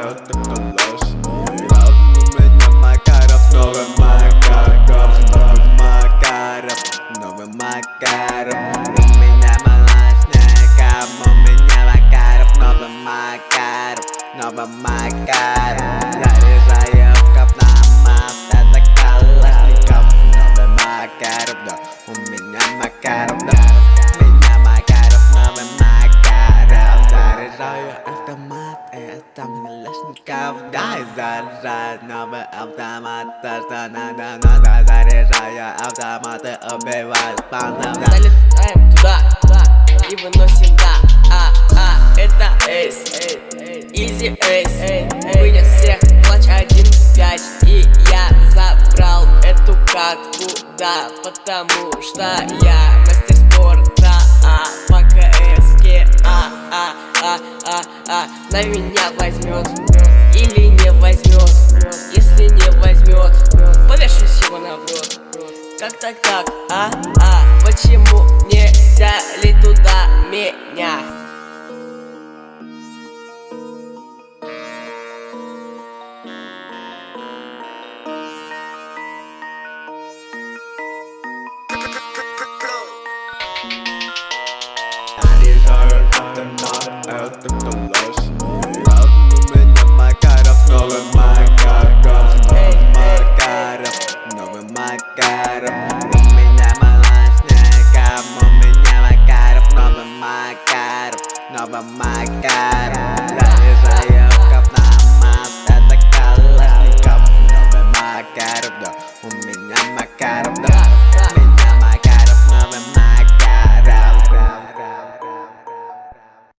это колес. Рад у меня Макаров, новый Макаров, новый Макаров, новый Макаров. У меня молочников, у меня Макаров, новый Макаров, новый Макаров. Заряжаю в автомат, это Калашников, новый Макаров, да, у меня Макаров, да. Заряжаю автомат, это Калашников, дай заряжать новый автомат, то что надо, заряжаю автоматы, убивают панов. Залетаем туда и выносим, да, это эйс, изи эйс, вынес всех, плач 1-5, и я забрал эту катку, да, потому что я мастер спорта, по КСке, на меня возьмет или не возьмет. Если не возьмет, повешусь его на в рот. Как так, почему не взяли туда меня? Заряжаю автомат, это колес. Рад у меня Макаров, новый Макаров, новый Макаров, новый Макаров. У меня молочников, у меня Макаров, новый Макаров, новый Макаров. Заряжаю в автомат, это Калашников, новый Макаров, да, у меня Макаров, да.